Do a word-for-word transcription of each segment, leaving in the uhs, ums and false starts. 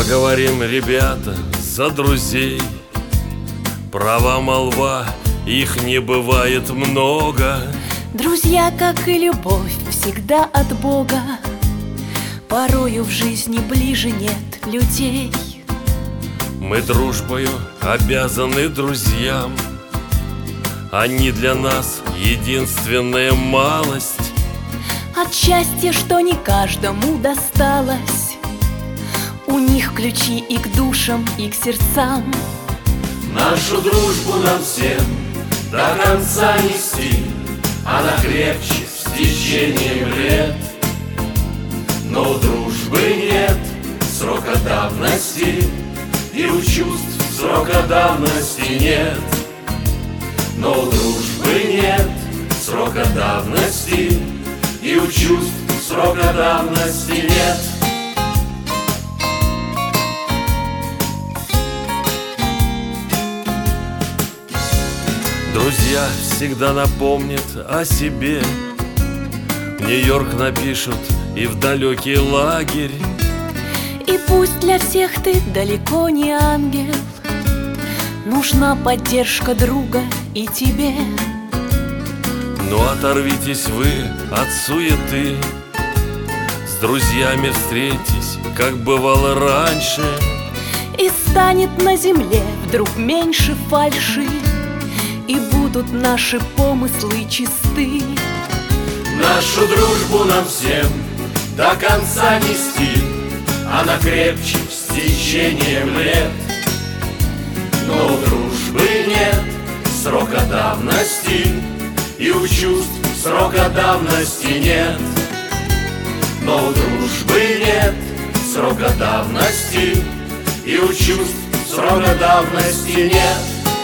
Поговорим, ребята, за друзей. Права молва, их не бывает много. Друзья, как и любовь, всегда от Бога. Порою в жизни ближе нет людей. Мы дружбою обязаны друзьям. Они для нас единственная малость. От счастья, что не каждому досталось. У них ключи и к душам, и к сердцам. Нашу дружбу нам всем до конца нести. Она крепче с течением лет. Но у дружбы нет срока давности, и у чувств срока давности нет. Но у дружбы нет срока давности, и у чувств срока давности нет. Друзья всегда напомнят о себе. В Нью-Йорк напишут и в далекий лагерь. И пусть для всех ты далеко не ангел, нужна поддержка друга и тебе. Но оторвитесь вы от суеты, с друзьями встретитесь, как бывало раньше. И станет на земле вдруг меньше фальши, и будут наши помыслы чисты. Нашу дружбу нам всем до конца нести. Она крепче с течением лет. Но у дружбы нет срока давности, и у чувств срока давности нет. Но у дружбы нет срока давности, и у чувств срока давности нет.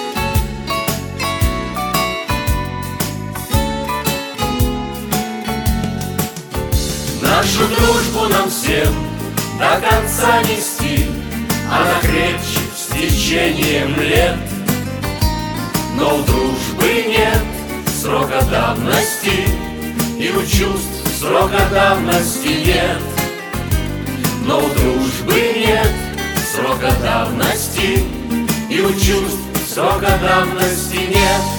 Нашу дружбу нам всем до конца нести. Она крепче с течением лет. Но у дружбы нет срока давности, и у чувств срока давности нет. Но у дружбы нет срока давности, и у чувств срока давности нет.